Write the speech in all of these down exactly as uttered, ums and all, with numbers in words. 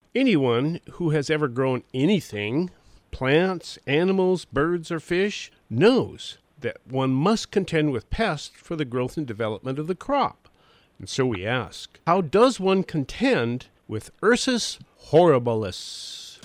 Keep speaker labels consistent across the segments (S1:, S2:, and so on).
S1: Anyone who has ever grown anything, plants, animals, birds, or fish, knows that one must contend with pests for the growth and development of the crop. And so we ask, how does one contend with Ursus horribilis?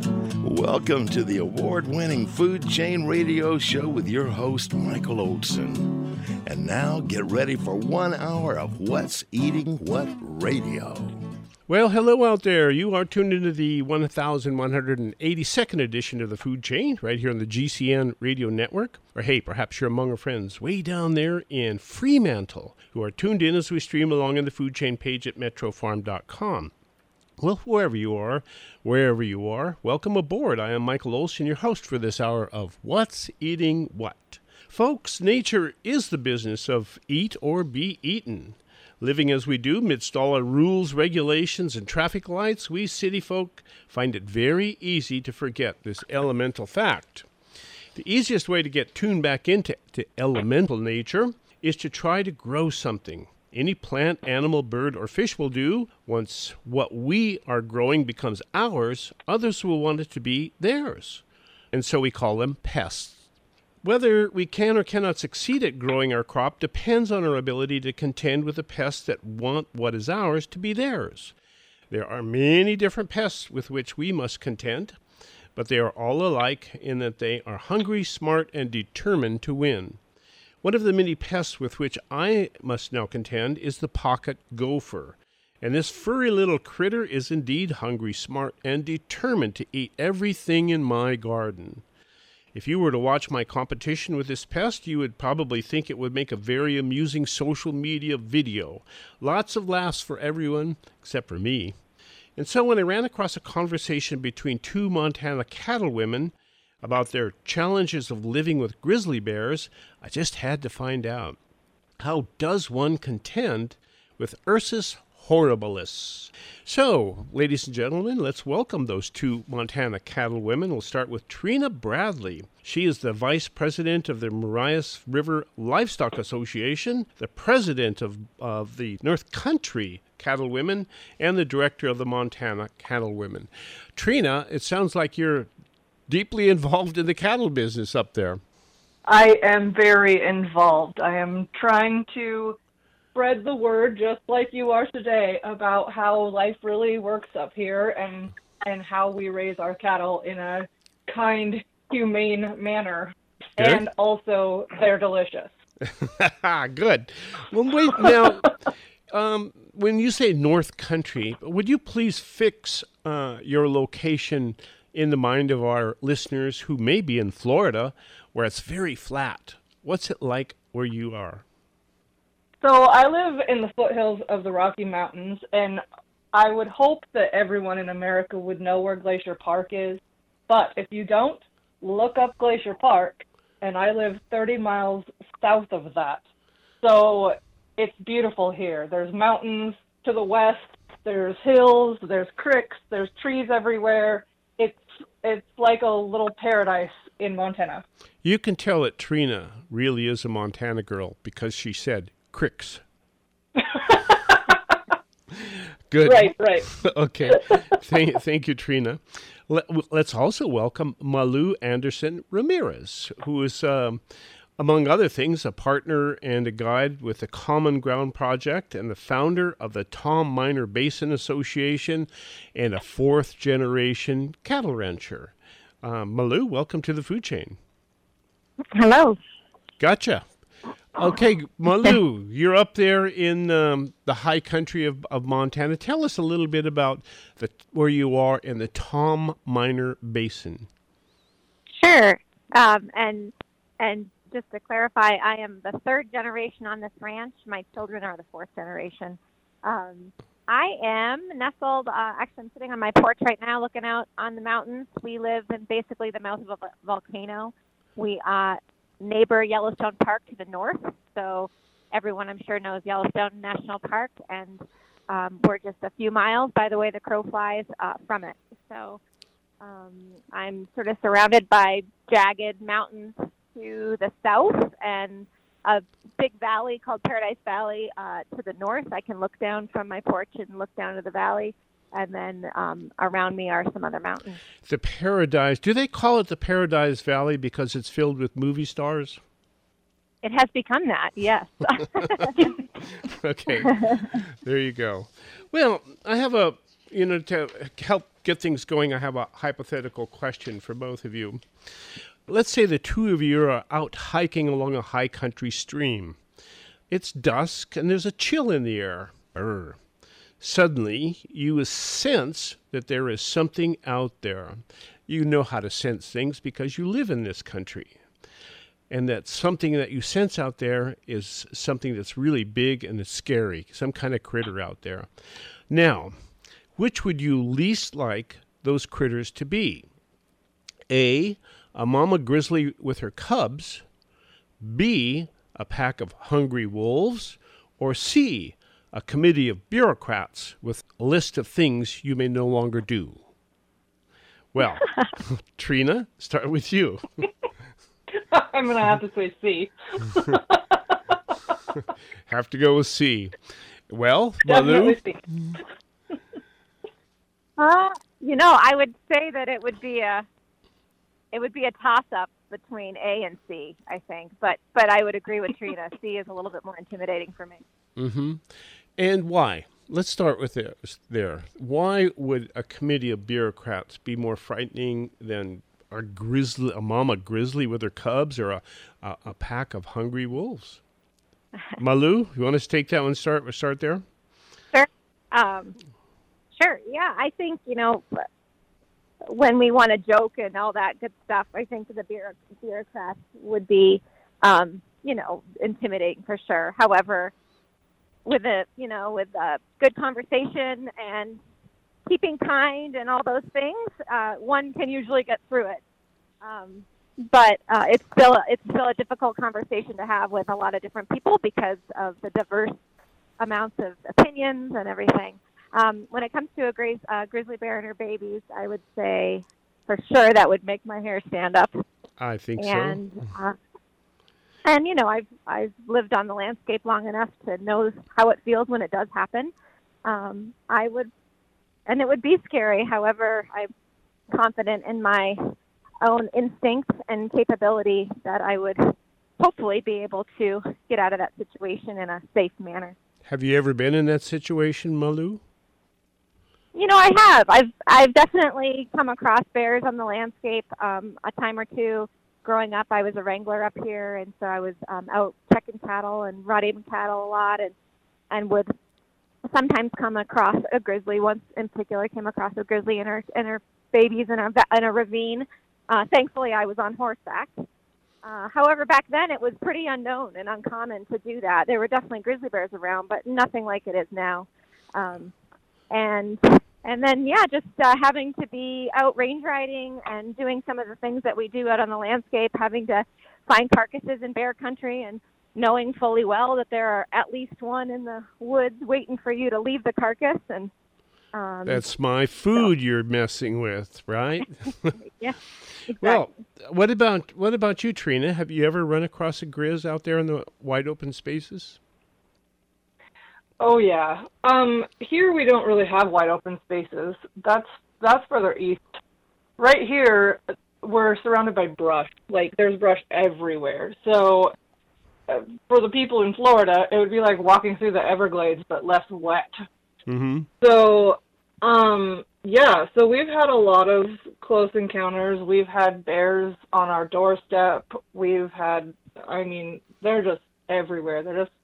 S2: Welcome to the award-winning Food Chain Radio Show with your host, Michael Olson. And now get ready for one hour of What's Eating What Radio.
S1: Well, hello out there. You are tuned into the one thousand one hundred eighty-second edition of the Food Chain right here on the G C N Radio Network. Or hey, perhaps you're among our friends way down there in Fremantle who are tuned in as we stream along on the Food Chain page at metro farm dot com. Well, wherever you are, wherever you are, welcome aboard. I am Michael Olson, your host for this hour of What's Eating What. Folks, nature is the business of eat or be eaten. Living as we do, amidst all our rules, regulations, and traffic lights, we city folk find it very easy to forget this elemental fact. The easiest way to get tuned back into to elemental nature is to try to grow something. Any plant, animal, bird, or fish will do. Once what we are growing becomes ours, others will want it to be theirs. And so we call them pests. Whether we can or cannot succeed at growing our crop depends on our ability to contend with the pests that want what is ours to be theirs. There are many different pests with which we must contend, but they are all alike in that they are hungry, smart, and determined to win. One of the many pests with which I must now contend is the pocket gopher. And this furry little critter is indeed hungry, smart, and determined to eat everything in my garden. If you were to watch my competition with this pest, you would probably think it would make a very amusing social media video. Lots of laughs for everyone, except for me. And so when I ran across a conversation between two Montana cattle women about their challenges of living with grizzly bears, I just had to find out. How does one contend with Ursus horribilis? So, ladies and gentlemen, let's welcome those two Montana cattle women. We'll start with Trina Bradley. She is the vice president of the Marias River Livestock Association, the president of, of the North Country Cattle Women, and the director of the Montana Cattle Women. Trina, it sounds like you're deeply involved in the cattle business up there.
S3: I am very involved. I am trying to spread the word, just like you are today, about how life really works up here and and how we raise our cattle in a kind, humane manner. Good. And also, they're delicious.
S1: Good. Well, wait, now, um, when you say North Country, would you please fix uh, your location in the mind of our listeners who may be in Florida, where it's very flat? What's it like where you are?
S3: So I live in the foothills of the Rocky Mountains, and I would hope that everyone in America would know where Glacier Park is. But if you don't, look up Glacier Park, and I live thirty miles south of that. So it's beautiful here. There's mountains to the west, there's hills, there's creeks, there's trees everywhere. It's it's like a little paradise in Montana.
S1: You can tell that Trina really is a Montana girl because she said cricks. Good.
S3: Right, right.
S1: Okay. Thank, thank you, Trina. Let, let's also welcome Malu Anderson Ramirez, who is, um, among other things, a partner and a guide with the Common Ground Project and the founder of the Tom Miner Basin Association and a fourth-generation cattle rancher. Uh, Malu, welcome to the Food Chain.
S4: Hello.
S1: Gotcha. Okay, Malu, you're up there in um, the high country of, of Montana. Tell us a little bit about the, where you are in the Tom Miner Basin.
S4: Sure. Um, and and just to clarify, I am the third generation on this ranch. My children are the fourth generation. Um, I am nestled, uh, actually I'm sitting on my porch right now looking out on the mountains. We live in basically the mouth of a volcano. We uh, neighbor Yellowstone Park to the north, so everyone I'm sure knows Yellowstone National Park, and um, we're just a few miles, by the way the crow flies, uh, from it. So um, I'm sort of surrounded by jagged mountains to the south and a big valley called Paradise Valley uh, to the north. I can look down from my porch and look down to the valley. and then um, around me are some other mountains.
S1: The Paradise, do they call it the Paradise Valley because it's filled with movie stars?
S4: It has become that, yes.
S1: Okay, there you go. Well, I have a, you know, to help get things going, I have a hypothetical question for both of you. Let's say the two of you are out hiking along a high country stream. It's dusk and there's a chill in the air. Brr. Suddenly, you sense that there is something out there. You know how to sense things because you live in this country. And that something that you sense out there is something that's really big and it's scary, some kind of critter out there. Now, which would you least like those critters to be? A, a mama grizzly with her cubs, B, a pack of hungry wolves, or C, a committee of bureaucrats with a list of things you may no longer do? Well, Trina, start with you.
S3: I'm going to have to say C.
S1: Have to go with C. Well,
S3: Definitely
S1: Malu?
S3: C.
S4: Uh, you know, I would say that it would be a it would be a toss-up between A and C, I think. But but I would agree with Trina. C is a little bit more intimidating for me.
S1: Mm-hmm. And why? Let's start with this there. Why would a committee of bureaucrats be more frightening than a grizzly, a mama grizzly with her cubs, or a, a, a pack of hungry wolves? Malu, you want us to take that one? Start. We'll start there.
S4: Sure. Um, sure. Yeah, I think you know when we want to joke and all that good stuff, I think the bureau- bureaucrats would be, um, you know, intimidating for sure. However, with a you know with a good conversation and keeping kind and all those things, uh, one can usually get through it. Um, but uh, it's still it's still a difficult conversation to have with a lot of different people because of the diverse amounts of opinions and everything. Um, when it comes to a grizz, uh, grizzly bear and her babies, I would say for sure that would make my hair stand up.
S1: I think
S4: and,
S1: so.
S4: Uh, and you know, I've I've lived on the landscape long enough to know how it feels when it does happen. Um, I would. And it would be scary. However, I'm confident in my own instinct and capability that I would hopefully be able to get out of that situation in a safe manner.
S1: Have you ever been in that situation, Malu?
S4: You know, I have. I've I've definitely come across bears on the landscape um, a time or two. Growing up, I was a wrangler up here, and so I was um, out checking cattle and Rhododendron cattle a lot, and and would sometimes come across a grizzly. Once in particular, came across a grizzly and her and her babies in a in a ravine. Uh, thankfully, I was on horseback. Uh, however, back then it was pretty unknown and uncommon to do that. There were definitely grizzly bears around, but nothing like it is now. Um, and and then yeah, just uh, having to be out range riding and doing some of the things that we do out on the landscape, having to find carcasses in bear country and knowing fully well that there are at least one in the woods waiting for you to leave the carcass. And um,
S1: that's my food so. You're messing with, right?
S4: Yeah. Exactly.
S1: Well, what about what about you, Trina? Have you ever run across a grizz out there in the wide open spaces?
S3: Oh yeah. Um, here we don't really have wide open spaces. That's that's further east. Right here, we're surrounded by brush. Like there's brush everywhere. So uh, for the people in Florida, it would be like walking through the Everglades, but less wet.
S1: Mm-hmm.
S3: So, um, yeah. So we've had a lot of close encounters. We've had bears on our doorstep. We've had, I mean, they're just everywhere. They're just.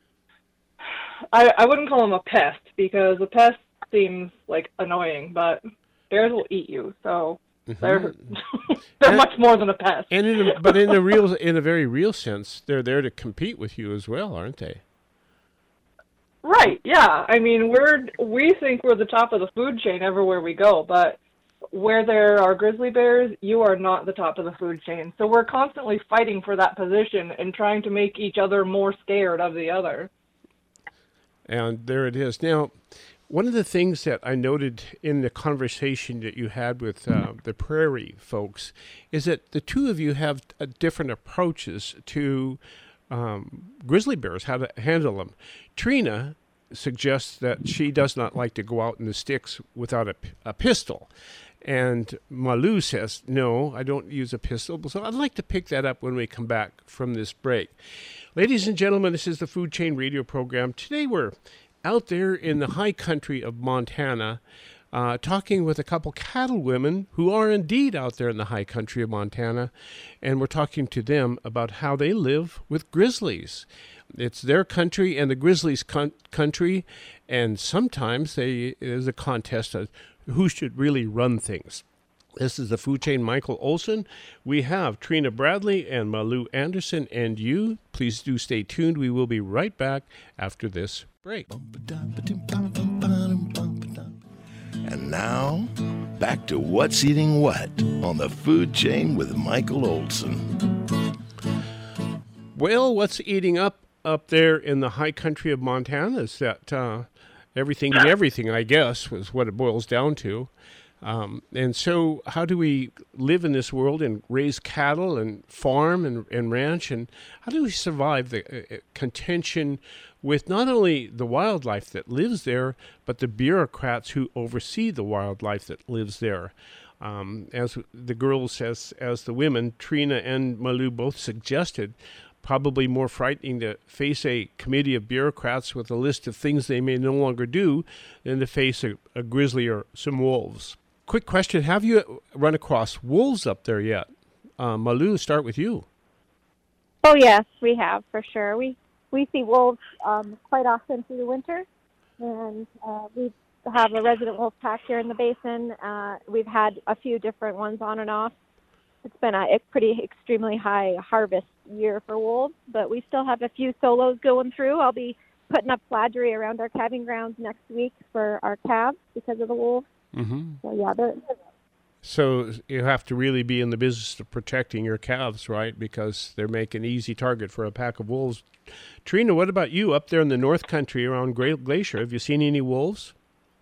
S3: I, I wouldn't call them a pest because a pest seems like annoying, but bears will eat you, so mm-hmm. they're they're and, much more than a pest.
S1: And in a, but in a real, in a very real sense, they're there to compete with you as well, aren't they?
S3: Right. Yeah. I mean, we're we think we're the top of the food chain everywhere we go, but where there are grizzly bears, you are not the top of the food chain. So we're constantly fighting for that position and trying to make each other more scared of the other.
S1: And there it is. Now, one of the things that I noted in the conversation that you had with uh, the prairie folks is that the two of you have uh, different approaches to um, grizzly bears, how to handle them. Trina, suggests that she does not like to go out in the sticks without a, a pistol. And Malou says, no, I don't use a pistol. So I'd like to pick that up when we come back from this break. Ladies and gentlemen, this is the Food Chain Radio program. Today we're out there in the high country of Montana, uh, talking with a couple cattle women who are indeed out there in the high country of Montana. And we're talking to them about how they live with grizzlies. It's their country and the grizzlies' con- country. And sometimes they, there's a contest of who should really run things. This is the Food Chain. Michael Olson. We have Trina Bradley and Malou Anderson and you. Please do stay tuned. We will be right back after this break.
S2: And now, back to What's Eating What on the Food Chain with Michael Olson.
S1: Well, what's eating up up there in the high country of Montana is that uh, everything and everything, I guess, was what it boils down to. Um, and so how do we live in this world and raise cattle and farm and, and ranch? And how do we survive the uh, contention with not only the wildlife that lives there, but the bureaucrats who oversee the wildlife that lives there? Um, as the girls, as, as the women, Trina and Malou both suggested, probably more frightening to face a committee of bureaucrats with a list of things they may no longer do than to face a, a grizzly or some wolves. Quick question, have you run across wolves up there yet? Uh, Malou, start with you.
S4: Oh, yes, we have, for sure. We we see wolves um, quite often through the winter, and uh, we have a resident wolf pack here in the basin. Uh, we've had a few different ones on and off. It's been a, a pretty extremely high harvest year for wolves, but we still have a few solos going through. I'll be putting up fladgery around our calving grounds next week for our calves because of the wolves.
S1: Mm-hmm.
S4: So, yeah, they're...
S1: So you have to really be in the business of protecting your calves, right? Because they're making an easy target for a pack of wolves. Trina, what about you up there in the North Country around Great Glacier? Have you seen any wolves?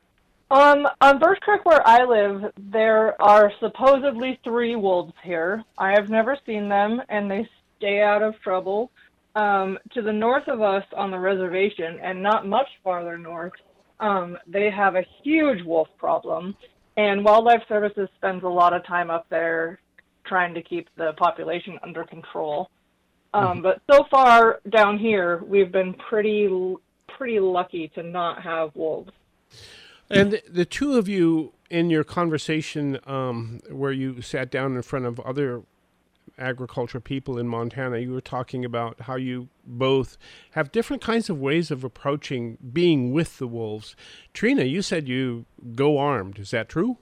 S3: Um, on Birch Creek, where I live, there are supposedly three wolves here. I have never seen them, and they stay out of trouble. Um, to the north of us on the reservation, and not much farther north, um, they have a huge wolf problem. And Wildlife Services spends a lot of time up there trying to keep the population under control. Um, mm-hmm. But so far down here, we've been pretty, pretty lucky to not have wolves.
S1: And the, the two of you in your conversation um, where you sat down in front of other agriculture people in Montana, you were talking about how you both have different kinds of ways of approaching being with the wolves. Trina, you said you go armed. Is that true?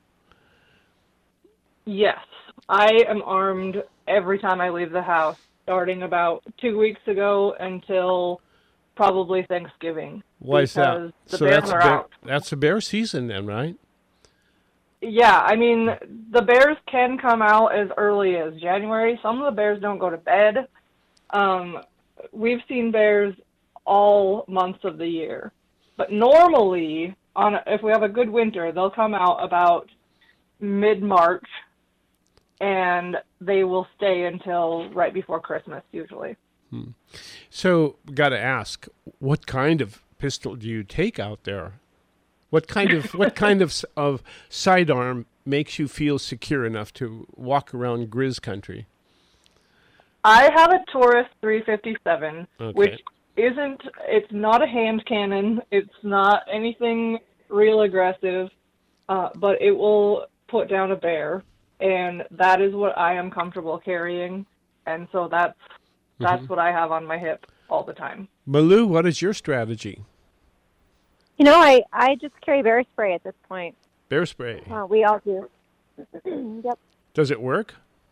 S3: Yes. I am armed every time I leave the house, starting about two weeks ago until probably Thanksgiving.
S1: Why is that?
S3: The
S1: so
S3: bears
S1: that's
S3: are
S1: bear,
S3: out.
S1: that's a bear season then, right?
S3: Yeah, I mean, the bears can come out as early as January. Some of the bears don't go to bed. Um, we've seen bears all months of the year. But normally, on a, if we have a good winter, they'll come out about mid-March, and they will stay until right before Christmas, usually.
S1: Hmm. So, got to ask, what kind of pistol do you take out there? What kind of what kind of of sidearm makes you feel secure enough to walk around Grizz country?
S3: I have a Taurus three fifty-seven,
S1: Okay.
S3: which isn't. It's not a hand cannon. It's not anything real aggressive, uh, but it will put down a bear, and that is what I am comfortable carrying, and so that's that's mm-hmm. what I have on my hip all the time.
S1: Malou, what is your strategy?
S4: You know, I, I just carry bear spray at this point.
S1: Bear spray?
S4: Uh, we all do. Yep.
S1: Does it work?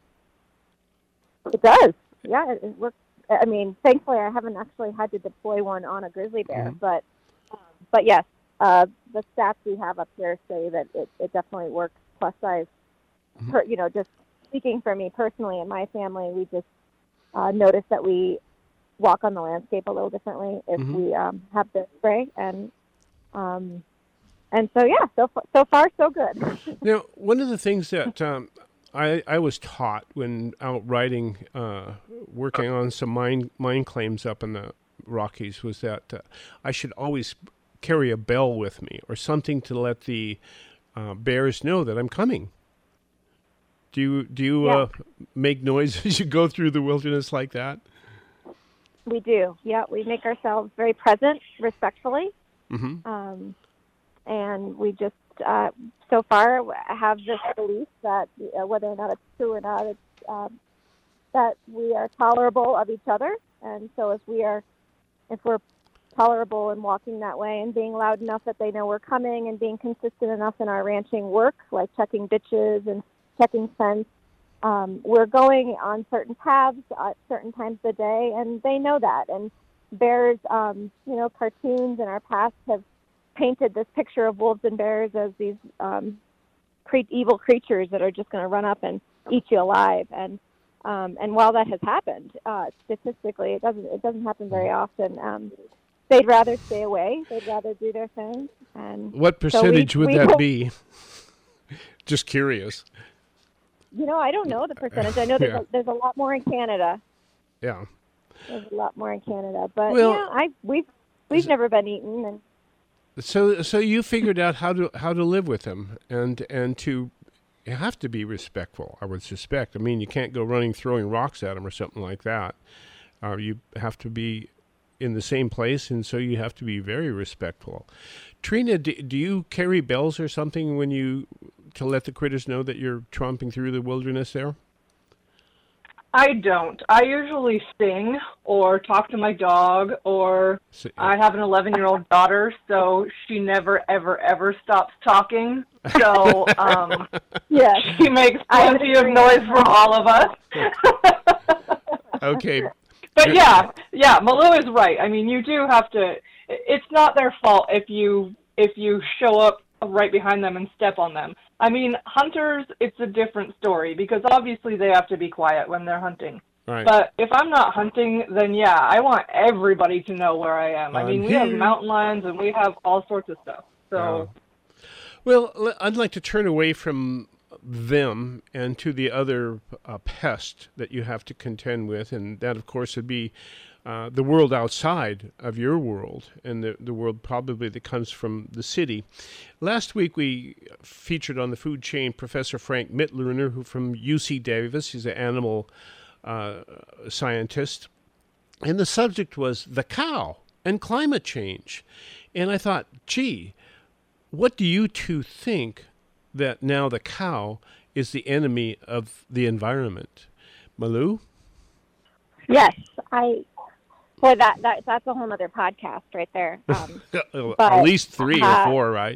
S4: It does. Yeah, it, it works. I mean, thankfully, I haven't actually had to deploy one on a grizzly bear, mm-hmm. but um, but yes, uh, the stats we have up here say that it, it definitely works. Plus, I've, mm-hmm. per, you know, just speaking for me personally and my family, we just uh, noticed that we walk on the landscape a little differently if mm-hmm. we um, have bear spray and. Um, and so, yeah, so, so far, so good.
S1: Now, one of the things that um, I, I was taught when out riding, uh, working on some mine, mine claims up in the Rockies was that uh, I should always carry a bell with me or something to let the uh, bears know that I'm coming. Do you do you
S4: Yeah.
S1: uh, make noise as you go through the wilderness like that?
S4: We do. Yeah, we make ourselves very present, respectfully,
S1: Mm-hmm.
S4: um, and we just uh, so far have this belief that uh, whether or not it's true or not, it's um, that we are tolerable of each other, and so if we are, if we're tolerable in walking that way and being loud enough that they know we're coming and being consistent enough in our ranching work, like checking ditches and checking fence, um, we're going on certain paths at certain times of the day, and they know that. And bears, um, you know, cartoons in our past have painted this picture of wolves and bears as these um, cre- evil creatures that are just going to run up and eat you alive. And um, and while that has happened, uh, statistically, it doesn't it doesn't happen very often. Um, they'd rather stay away. They'd rather do their thing. And
S1: What
S4: so we-
S1: percentage would
S4: we
S1: that
S4: hope-
S1: be? Just curious.
S4: You know, I don't know the percentage. I know there's,
S1: Yeah.
S4: a, there's a lot more in Canada.
S1: Yeah.
S4: There's a lot more in Canada, but
S1: Well-
S4: yeah, I we've we've never been eaten, and
S1: So so you figured out how to how to live with them and and to you have to be respectful, I would suspect. I mean, you can't go running throwing rocks at them or something like that. Uh, you have to be in the same place, and so you have to be very respectful. Trina, do, do you carry bells or something when you to let the critters know that you're tromping through the wilderness there?
S3: I don't. I usually sing or talk to my dog, or
S1: So-
S3: I have an eleven-year-old daughter, so she never, ever, ever stops talking. So um,
S4: yes,
S3: she makes
S4: I would
S3: plenty of
S4: agree.
S3: noise for all of us.
S1: Okay.
S3: But yeah, yeah, Malou is right. I mean, you do have to. It's not their fault if you if you show up right behind them and step on them. I mean, hunters, it's a different story because obviously they have to be quiet when they're hunting.
S1: Right.
S3: But if I'm not hunting, then yeah, I want everybody to know where I am. I
S1: I'm
S3: mean, we have
S1: here.
S3: mountain lions and we have all sorts of stuff. So
S1: Well, l- I'd like to turn away from them and to the other uh, pest that you have to contend with, and that, of course, would be uh, the world outside of your world, and the, the world probably that comes from the city. Last week, we featured on the food chain Professor Frank Mitloehner, who from U C Davis. He's an animal uh, scientist, and the subject was the cow and climate change. And I thought, gee, what do you two think that now the cow is the enemy of the environment? Malou?
S4: yes, I. Boy, that, that that's a whole other podcast right there. Um,
S1: At
S4: But,
S1: least three
S4: uh,
S1: or four, right?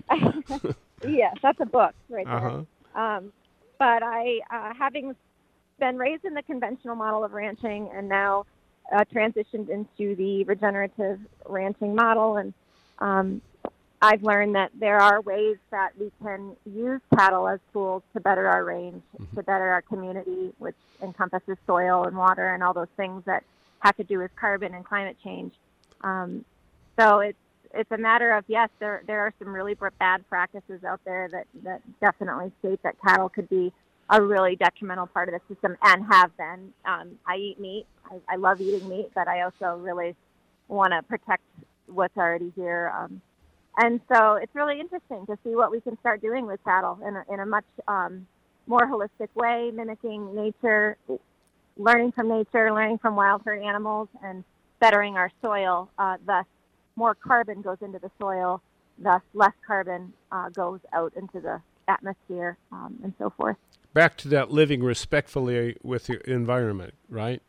S4: yes, that's a book right there.
S1: Uh-huh.
S4: Um, but I, uh, having been raised in the conventional model of ranching and now uh, transitioned into the regenerative ranching model, and um, I've learned that there are ways that we can use cattle as tools to better our range,
S1: Mm-hmm.
S4: to better our community, which encompasses soil and water and all those things that have to do with carbon and climate change. Um, so it's it's a matter of, yes, there there are some really br- bad practices out there that, that definitely state that cattle could be a really detrimental part of the system and have been. Um, I eat meat. I, I love eating meat, but I also really want to protect what's already here. Um, and so it's really interesting to see what we can start doing with cattle in a, in a much um, more holistic way, mimicking nature, learning from nature, learning from wild herd animals, and bettering our soil. Uh, thus, more carbon goes into the soil, thus less carbon uh, goes out into the atmosphere, um, and so forth.
S1: Back to that living respectfully with the environment, right?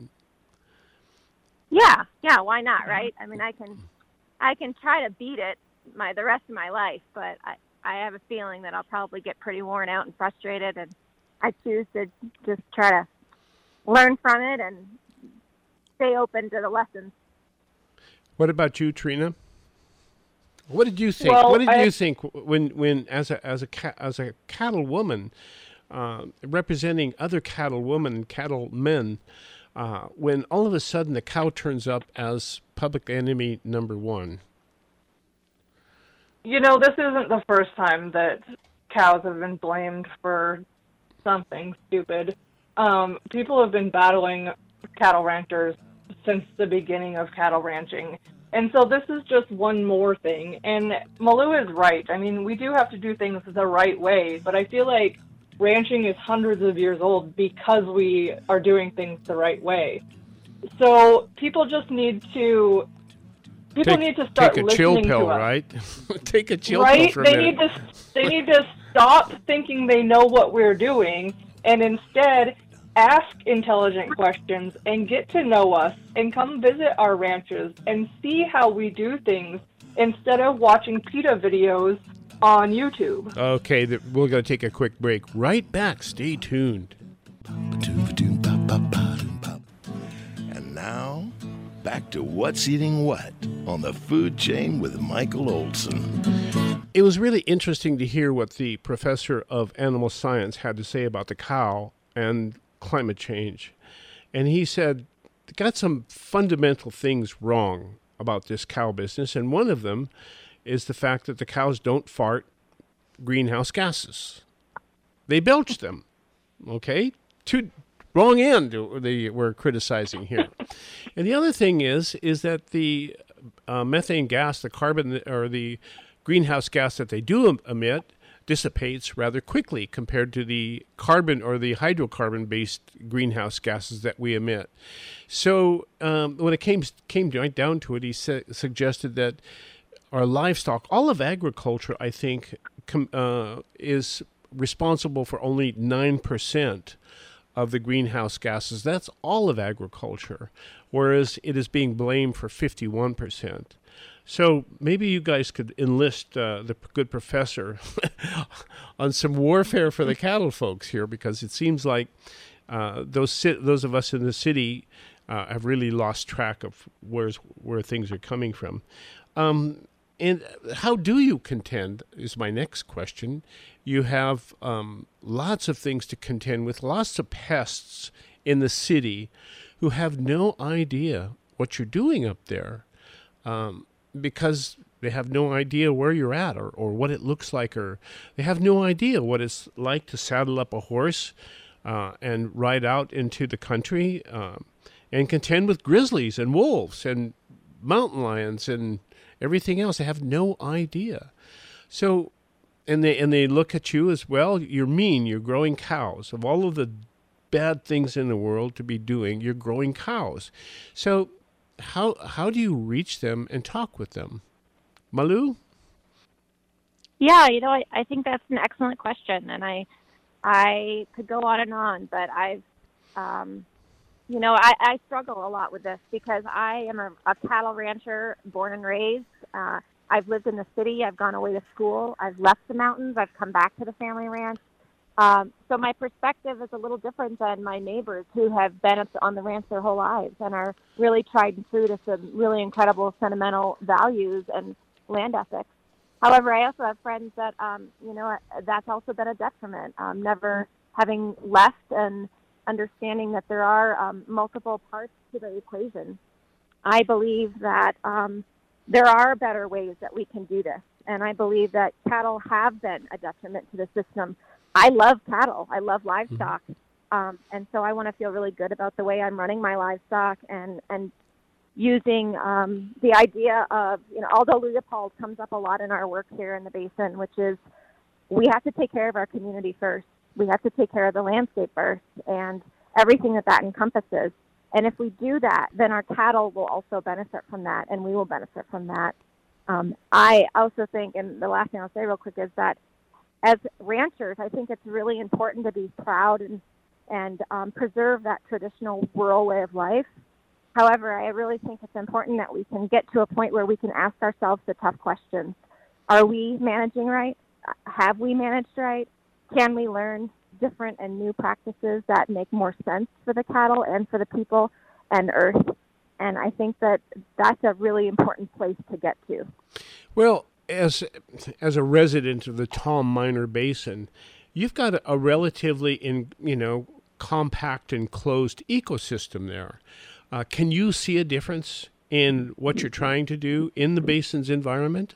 S4: Yeah, yeah, why not, right? I mean, I can, I can try to beat it my the rest of my life, but I, I have a feeling that I'll probably get pretty worn out and frustrated, and I choose to just try to learn from it and stay open to the lessons.
S1: What about you, Trina? What did you think?
S3: Well,
S1: what did
S3: I-
S1: you think when, when as a as a ca- as a cattle woman, uh, representing other cattle women and cattle men, uh, when all of a sudden the cow turns up as public enemy number one?
S3: You know, this isn't the first time that cows have been blamed for something stupid. Um, people have been battling cattle ranchers since the beginning of cattle ranching. And so this is just one more thing. And Malou is right. I mean, we do have to do things the right way, but I feel like ranching is hundreds of years old because we are doing things the right way. So people just need to people
S1: take,
S3: need to start
S1: take a
S3: listening
S1: chill pill,
S3: to us.
S1: right? Take a chill
S3: right?
S1: pill for a
S3: they
S1: minute.
S3: Need to, they need to stop thinking they know what we're doing and instead ask intelligent questions and get to know us and come visit our ranches and see how we do things instead of watching PETA videos on YouTube.
S1: Okay, th- we're going to take a quick break. Right back. Stay tuned.
S2: And now, back to What's Eating What on the Food Chain with Michael Olson.
S1: It was really interesting to hear what the professor of animal science had to say about the cow and climate change. And he said, got some fundamental things wrong about this cow business. And one of them is the fact that the cows don't fart greenhouse gases. They belch them. Okay? Two, wrong end they were criticizing here. And the other thing is, is that the uh, methane gas, the carbon or the greenhouse gas that they do emit dissipates rather quickly compared to the carbon or the hydrocarbon-based greenhouse gases that we emit. So um, when it came came down to it, he sa- suggested that our livestock, all of agriculture, I think, com- uh, is responsible for only nine percent of the greenhouse gases. That's all of agriculture, whereas it is being blamed for fifty-one percent. So maybe you guys could enlist uh, the good professor on some warfare for the cattle folks here, because it seems like uh, those ci- those of us in the city uh, have really lost track of where's, where things are coming from. Um, and how do you contend is my next question. You have um, lots of things to contend with, lots of pests in the city who have no idea what you're doing up there. Um, because they have no idea where you're at or, or what it looks like, or they have no idea what it's like to saddle up a horse uh, and ride out into the country um, and contend with grizzlies and wolves and mountain lions and everything else. They have no idea. So, and they and they look at you as, well, you're mean, you're growing cows. Of all of the bad things in the world to be doing, you're growing cows. So How how do you reach them and talk with them? Malou?
S4: Yeah, you know, I, I think that's an excellent question, and I I could go on and on, but I've, um, you know, I, I struggle a lot with this because I am a, a cattle rancher, born and raised. Uh, I've lived in the city. I've gone away to school. I've left the mountains. I've come back to the family ranch. Um, so my perspective is a little different than my neighbors who have been on the ranch their whole lives and are really tried and true to some really incredible sentimental values and land ethics. However, I also have friends that, um, you know, that's also been a detriment, um, never having left and understanding that there are um, multiple parts to the equation. I believe that um, there are better ways that we can do this, and I believe that cattle have been a detriment to the system. I love cattle. I love livestock. Mm-hmm. Um, and so I want to feel really good about the way I'm running my livestock and, and using um, the idea of, you know, Aldo Leopold comes up a lot in our work here in the basin, which is we have to take care of our community first. We have to take care of the landscape first and everything that that encompasses. And if we do that, then our cattle will also benefit from that, and we will benefit from that. Um, I also think, and the last thing I'll say real quick is that as ranchers, I think it's really important to be proud and, and um, preserve that traditional rural way of life. However, I really think it's important that we can get to a point where we can ask ourselves the tough questions. Are we managing right? Have we managed right? Can we learn different and new practices that make more sense for the cattle and for the people and earth? And I think that that's a really important place to get to.
S1: Well, as as a resident of the Tom Miner Basin, you've got a, a relatively, in you know, compact and closed ecosystem there. Uh, can you see a difference in what you're trying to do in the basin's environment?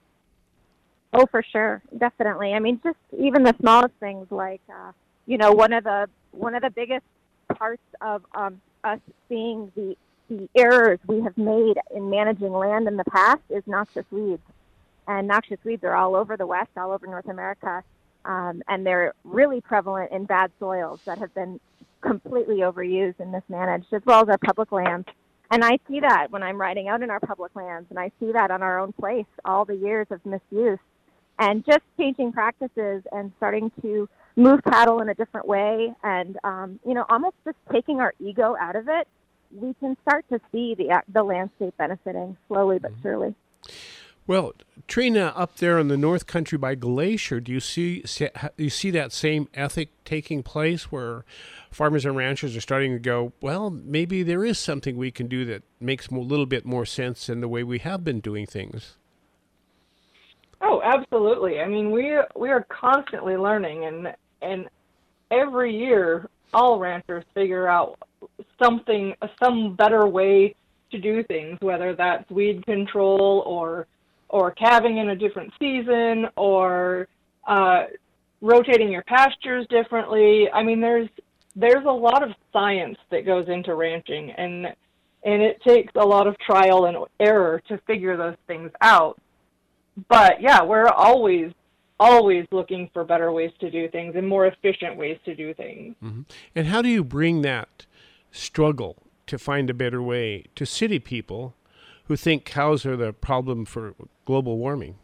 S4: Oh, for sure, definitely. I mean, just even the smallest things, like uh, you know, one of the one of the biggest parts of um, us seeing the the errors we have made in managing land in the past is noxious weeds. And noxious weeds are all over the West, all over North America, um, and they're really prevalent in bad soils that have been completely overused and mismanaged, as well as our public lands. And I see that when I'm riding out in our public lands, and I see that on our own place, all the years of misuse. And just changing practices and starting to move cattle in a different way and, um, you know, almost just taking our ego out of it, we can start to see the, the landscape benefiting slowly but surely.
S1: Well, Trina, up there in the North Country by Glacier, do you see, see you see that same ethic taking place where farmers and ranchers are starting to go, well, maybe there is something we can do that makes a little bit more sense than the way we have been doing things?
S3: Oh, absolutely. I mean, we we are constantly learning, and and every year all ranchers figure out something, some better way to do things, whether that's weed control or or calving in a different season, or uh, rotating your pastures differently. I mean, there's there's a lot of science that goes into ranching, and and it takes a lot of trial and error to figure those things out. But yeah, we're always always looking for better ways to do things and more efficient ways to do things.
S1: Mm-hmm. And how do you bring that struggle to find a better way to city people who think cows are the problem for global warming?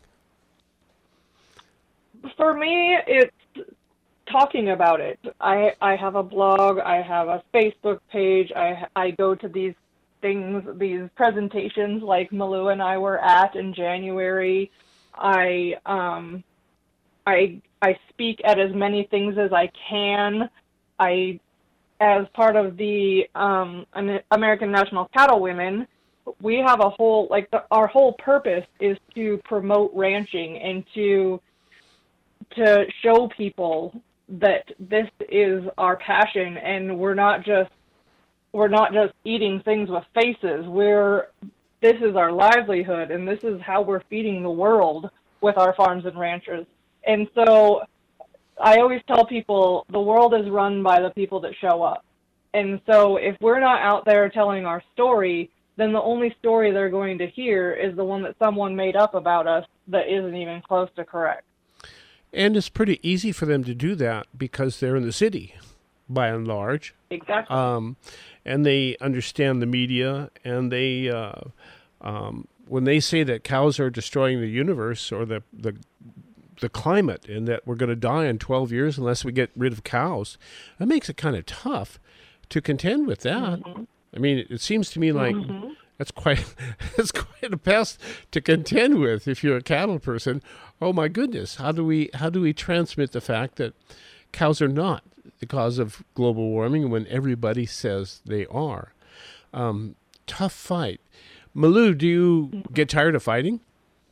S3: For me, it's talking about it. I I have a blog, I have a Facebook page, I I go to these things, these presentations like Malou and I were at in January. I um I I speak at as many things as I can. I, as part of the um, American National Cattle Women, we have a whole, like the, our whole purpose is to promote ranching and to to show people that this is our passion, and we're not just we're not just eating things with faces. We're this is our livelihood, and this is how we're feeding the world with our farms and ranchers. And so I always tell people the world is run by the people that show up. And so if we're not out there telling our story, then the only story they're going to hear is the one that someone made up about us that isn't even close to correct.
S1: And it's pretty easy for them to do that because they're in the city, by and large.
S3: Exactly.
S1: Um, and they understand the media, and they, uh, um, when they say that cows are destroying the universe or the, the, the climate, and that we're going to die in twelve years unless we get rid of cows, that makes it kind of tough to contend with that. Mm-hmm. I mean, it, it seems to me like mm-hmm. that's quite that's quite a pass to contend with if you're a cattle person. Oh my goodness, how do we how do we transmit the fact that cows are not the cause of global warming when everybody says they are? Um, tough fight. Malou, do you get tired of fighting?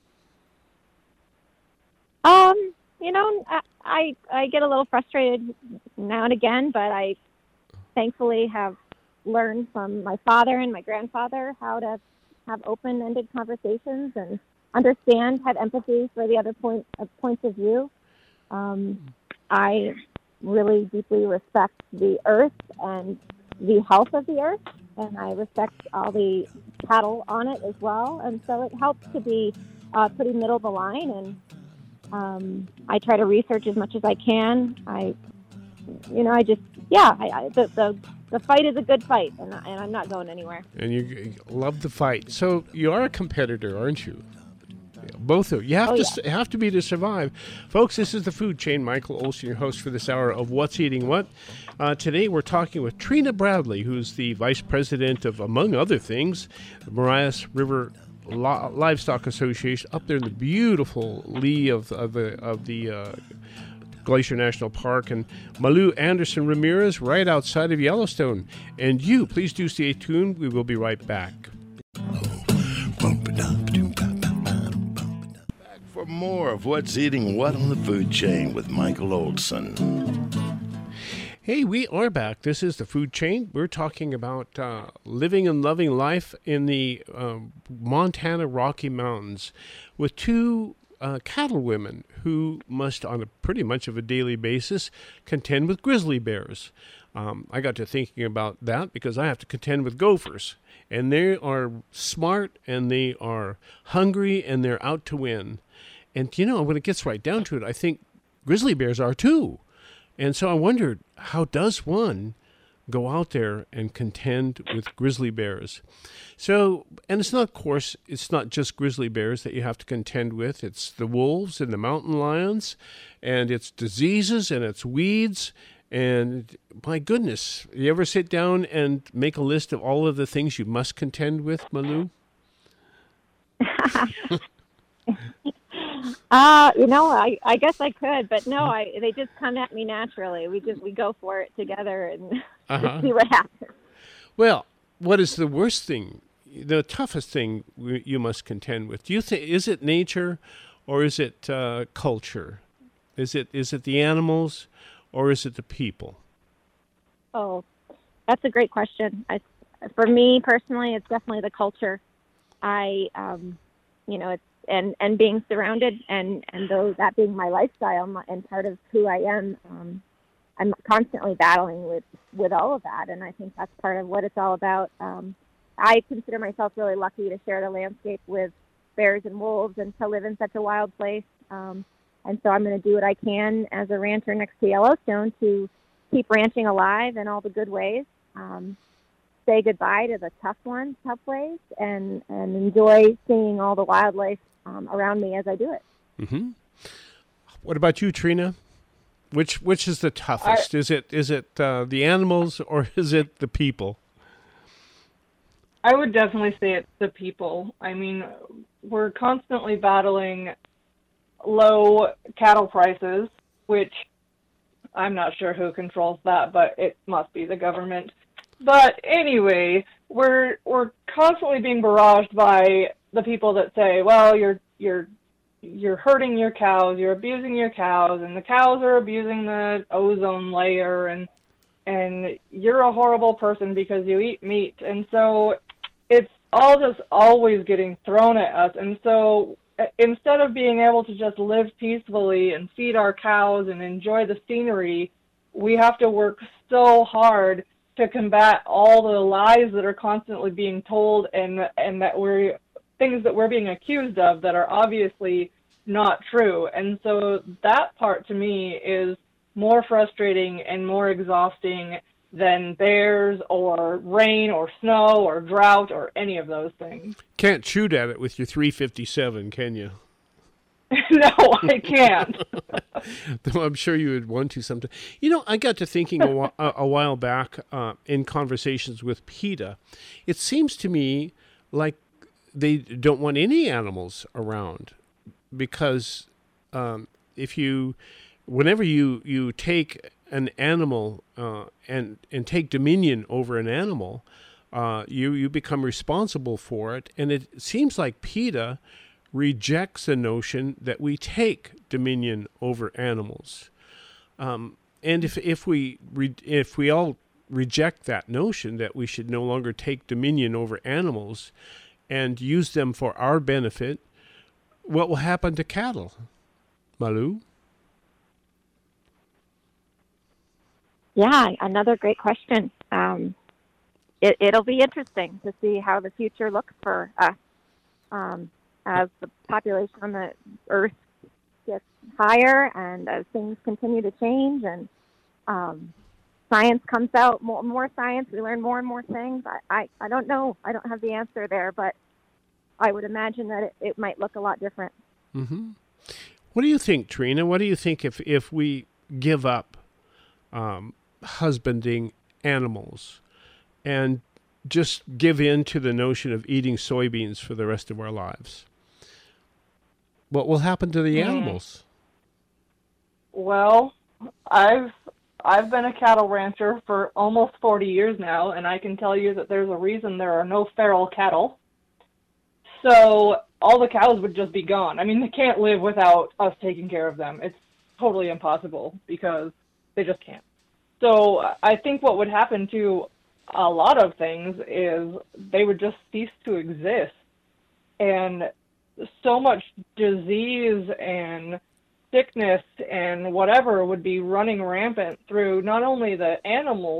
S4: Um, you know, I, I I get a little frustrated now and again, but I thankfully have learned from my father and my grandfather how to have open-ended conversations and understand, have empathy for the other point of points of view. Um, I really deeply respect the earth and the health of the earth, and I respect all the cattle on it as well. And so it helps to be uh, pretty middle of the line, and um, I try to research as much as I can. I, you know, I just, yeah, I, I, the, the the fight is a good fight, and, and I'm not going anywhere.
S1: And you love the fight. So you are a competitor, aren't you? Both of you. You have,
S4: oh,
S1: to,
S4: yeah.
S1: have to be to survive. Folks, this is The Food Chain. Michael Olson, your host for this hour of What's Eating What. Uh, today we're talking with Trina Bradley, who's the vice president of, among other things, the Marias River Livestock Association, up there in the beautiful lee of, of the, of the uh, Glacier National Park, and Malou Anderson Ramirez right outside of Yellowstone. And you, please do stay tuned. We will be right back.
S2: For more of What's Eating What on the Food Chain with Michael Olson.
S1: Hey, we are back. This is The Food Chain. We're talking about uh, living and loving life in the uh, Montana Rocky Mountains with two uh, cattle women who must, on a pretty much of a daily basis, contend with grizzly bears. Um, I got to thinking about that because I have to contend with gophers, and they are smart, and they are hungry, and they're out to win. And, you know, when it gets right down to it, I think grizzly bears are too. And so I wondered, how does one go out there and contend with grizzly bears? So, and it's not, of course, it's not just grizzly bears that you have to contend with. It's the wolves and the mountain lions, and it's diseases, and it's weeds. And my goodness, you ever sit down and make a list of all of the things you must contend with, Malou?
S4: Uh, you know, I, I guess I could, but no, I they just come at me naturally. We just we go for it together and
S1: Uh-huh.
S4: see what happens.
S1: Well, what is the worst thing, the toughest thing we- you must contend with? Do you think, is it nature, or is it uh, culture? Is it is it the animals, or is it the people?
S4: Oh, that's a great question. I, for me personally, it's definitely the culture. I, um, you know, it's and, and being surrounded and and though that being my lifestyle my- and part of who I am, um, I'm constantly battling with, with all of that, and I think that's part of what it's all about. Um, I consider myself really lucky to share the landscape with bears and wolves and to live in such a wild place. Um, and so I'm going to do what I can as a rancher next to Yellowstone to keep ranching alive in all the good ways, um, say goodbye to the tough ones, tough ways, and, and enjoy seeing all the wildlife um, around me as I do it.
S1: Mm-hmm. What about you, Trina? Which which is the toughest? I, is it is it uh, the animals, or is it the people?
S3: I would definitely say it's the people. I mean, we're constantly battling low cattle prices, which I'm not sure who controls that, but it must be the government. But anyway, we're we're constantly being barraged by the people that say, well, you're you're you're hurting your cows, you're abusing your cows, and the cows are abusing the ozone layer, and and you're a horrible person because you eat meat. And so it's all just always getting thrown at us. And so instead of being able to just live peacefully and feed our cows and enjoy the scenery, we have to work so hard to combat all the lies that are constantly being told, and and that we're things that we're being accused of that are obviously not true. And so that part to me is more frustrating and more exhausting than bears or rain or snow or drought or any of those things.
S1: Can't shoot at it with your three fifty-seven, can you?
S3: No, I can't.
S1: Though I'm sure you would want to sometime. You know, I got to thinking a, whi- a, a while back uh, in conversations with PETA. It seems to me like they don't want any animals around, because um, if you, whenever you, you take an animal uh, and and take dominion over an animal, uh, you you become responsible for it, and it seems like PETA rejects the notion that we take dominion over animals. Um, and if if we re, if we all reject that notion that we should no longer take dominion over animals and use them for our benefit, what will happen to cattle, Malou?
S4: Yeah, another great question. Um, it, it'll be interesting to see how the future looks for us. Um, as the population on the Earth gets higher and as things continue to change and um, science comes out, more, more science, we learn more and more things. I, I, I don't know. I don't have the answer there, but I would imagine that it, it might look a lot different.
S1: Mm-hmm. What do you think, Trina? What do you think if, if we give up um, husbanding animals and just give in to the notion of eating soybeans for the rest of our lives? What will happen to the
S3: Mm.
S1: animals?
S3: Well, I've I've been a cattle rancher for almost forty years now, and I can tell you that there's a reason there are no feral cattle. So all the cows would just be gone. I mean, they can't live without us taking care of them. It's totally impossible because they just can't. So I think what would happen to a lot of things is they would just cease to exist. And so much disease and sickness and whatever would be running rampant through not only the animals,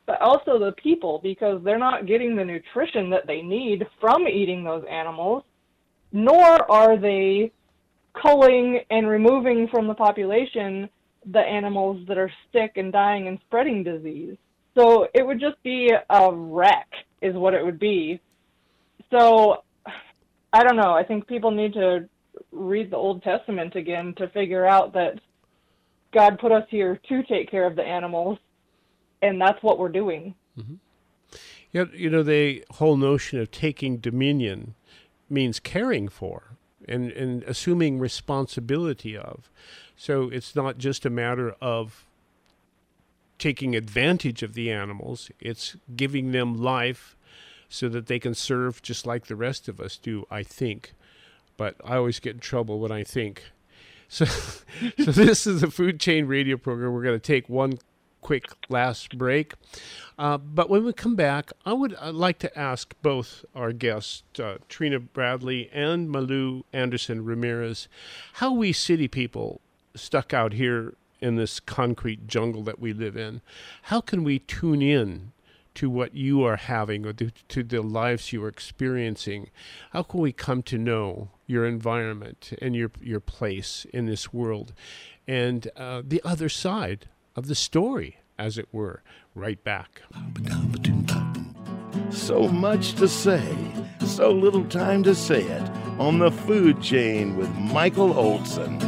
S3: but also the people, because they're not getting the nutrition that they need from eating those animals, nor are they culling and removing from the population the animals that are sick and dying and spreading disease. So it would just be a wreck is what it would be. So I don't know. I think people need to read the Old Testament again to figure out that God put us here to take care of the animals, and that's what we're doing.
S1: Mm-hmm. Yeah, you know, the whole notion of taking dominion means caring for and, and assuming responsibility of. So it's not just a matter of taking advantage of the animals, it's giving them life so that they can serve just like the rest of us do, I think. But I always get in trouble when I think. So, so this is the Food Chain Radio program. We're going to take one quick last break. Uh, but when we come back, I would I'd like to ask both our guests, uh, Trina Bradley and Malou Anderson Ramirez, how we city people stuck out here in this concrete jungle that we live in, how can we tune in to what you are having or to, to the lives you are experiencing? How can we come to know your environment and your your place in this world and uh, the other side of the story, as it were? Right back.
S2: So much to say, so little time to say it on the Food Chain with Michael Olson.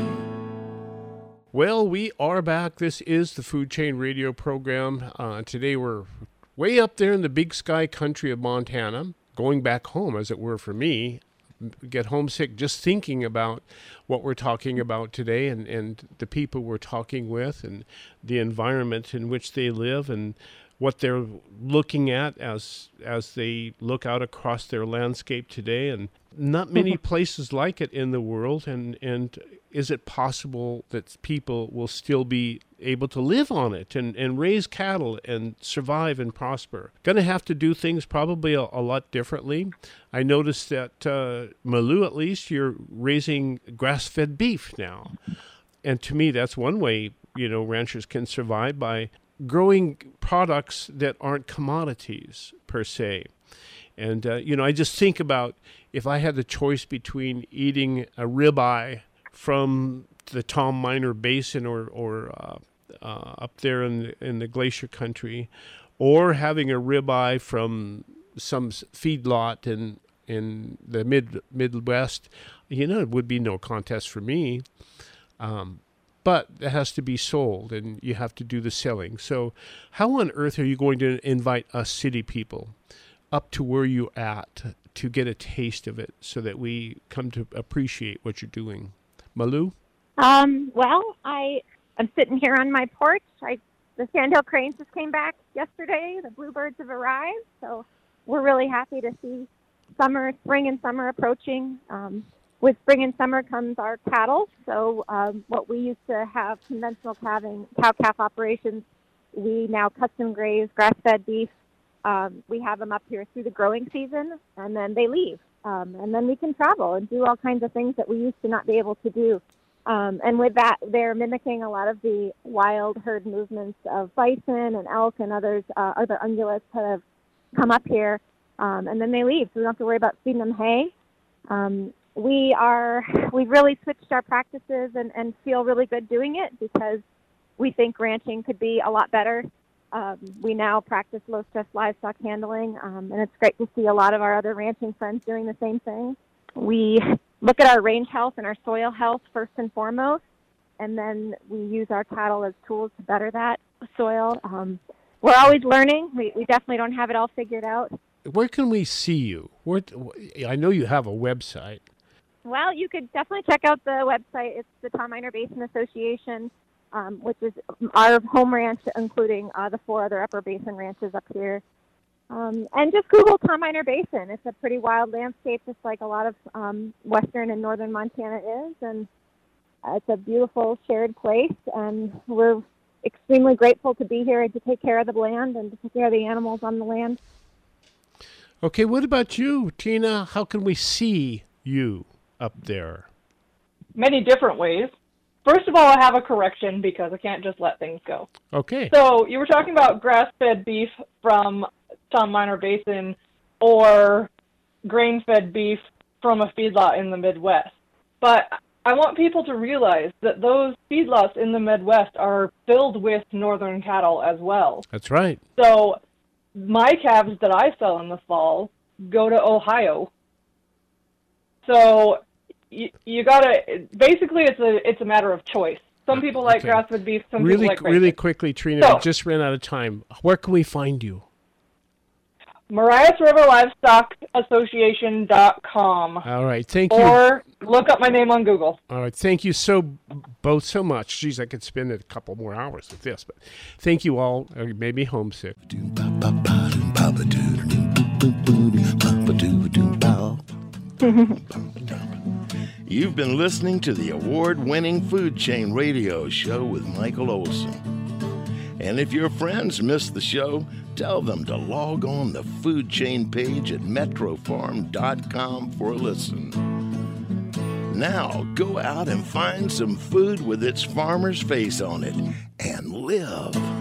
S1: Well, we are back. This is the Food Chain Radio program. Uh, today we're way up there in the big sky country of Montana, going back home, as it were, for me. Get homesick just thinking about what we're talking about today and, and the people we're talking with and the environment in which they live and what they're looking at as as they look out across their landscape today. And not many places like it in the world. And, and is it possible that people will still be able to live on it and, and raise cattle and survive and prosper? Going to have to do things probably a, a lot differently. I noticed that, uh, Malou, at least, you're raising grass-fed beef now. And to me, that's one way, you know, ranchers can survive, by growing products that aren't commodities per se. And, uh, you know, I just think about if I had the choice between eating a ribeye from the Tom Miner Basin or, or uh, uh, up there in the, in the glacier country, or having a ribeye from some feedlot in in the mid Midwest, you know, it would be no contest for me. Um, but it has to be sold, and you have to do the selling. So how on earth are you going to invite us city people up to where you're at to get a taste of it so that we come to appreciate what you're doing? Malou?
S4: Um, well, I, I'm sitting here on my porch. I, the sandhill cranes just came back yesterday. The bluebirds have arrived, so we're really happy to see summer, spring and summer approaching. Um, with spring and summer comes our cattle. So um, what we used to have conventional calving, cow-calf operations, we now custom graze grass-fed beef. Um, we have them up here through the growing season, and then they leave. Um, and then we can travel and do all kinds of things that we used to not be able to do. Um, and with that, they're mimicking a lot of the wild herd movements of bison and elk and others, uh, other ungulates that have come up here. Um, and then they leave, so we don't have to worry about feeding them hay. Um, we are, we've really switched our practices and, and feel really good doing it because we think ranching could be a lot better. Um, we now practice low-stress livestock handling, um, and it's great to see a lot of our other ranching friends doing the same thing. We look at our range health and our soil health first and foremost, and then we use our cattle as tools to better that soil. Um, we're always learning. We, we definitely don't have it all figured out.
S1: Where can we see you? Where, I know you have a website.
S4: Well, you could definitely check out the website. It's the Tom Miner Basin Association, um, which is our home ranch, including uh, the four other upper basin ranches up here. Um, and just Google Tom Miner Basin. It's a pretty wild landscape, just like a lot of um, western and northern Montana is. And uh, it's a beautiful shared place. And we're extremely grateful to be here and to take care of the land and to take care of the animals on the land.
S1: Okay, what about you, Tina? How can we see you up there?
S3: Many different ways. first of all, I have a correction because I can't just let things go.
S1: Okay.
S3: So you were talking about grass-fed beef from Tom Minor Basin or grain-fed beef from a feedlot in the Midwest. But I want people to realize that those feedlots in the Midwest are filled with northern cattle as well.
S1: That's right.
S3: So my calves that I sell in the fall go to Ohio. So you, you gotta, basically it's a it's a matter of choice. Some people like
S1: Okay.
S3: grass-fed beef, some
S1: Really,
S3: people like
S1: really
S3: grain-fed.
S1: quickly, Trina,
S3: So-
S1: I just ran out of time. Where can we find you?
S3: Marias River Livestock Association dot com.
S1: All right. Thank you.
S3: Or look up my name on Google.
S1: All right. Thank you so both so much. Geez, I could spend a couple more hours with this, but thank you all. It made me homesick.
S2: You've been listening to the award-winning Food Chain Radio Show with Michael Olson. And if your friends missed the show, tell them to log on the Food Chain page at metro farm dot com for a listen. Now, go out and find some food with its farmer's face on it and live.